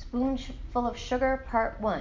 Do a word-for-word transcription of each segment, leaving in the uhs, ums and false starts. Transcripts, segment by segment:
Spoonful of Sugar, Part one.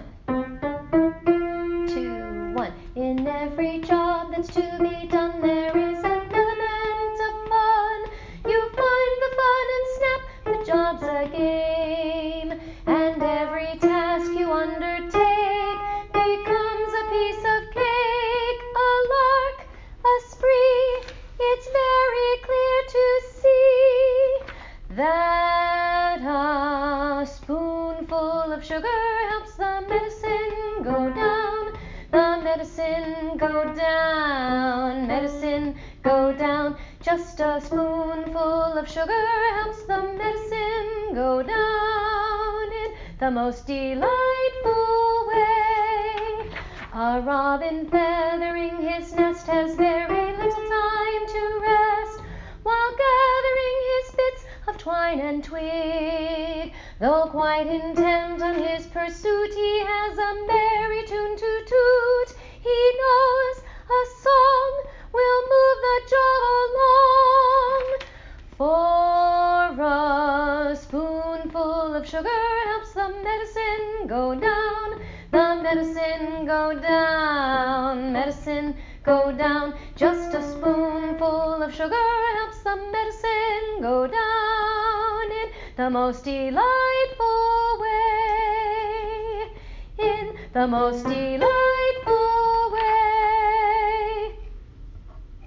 Two, one. In every job that's to be done, there is an element of fun. You find the fun and snap, the job's a game. And every task you undertake becomes a piece of cake, a lark, a spree. It's very clear to see that a spoonful of sugar helps the medicine go down, the medicine go down, medicine go down. Just a spoonful of sugar helps the medicine go down in the most delightful way. A robin feathering his nest has very little time to rest, while gathering his bits of twine and twig. Though quite intent on his pursuit, he has a merry tune to toot. He knows a song will move the job along. For a spoonful of sugar helps the medicine go down, the medicine go down, medicine go down. Just a spoonful of sugar helps the medicine go down in the most delightful way, in the most delightful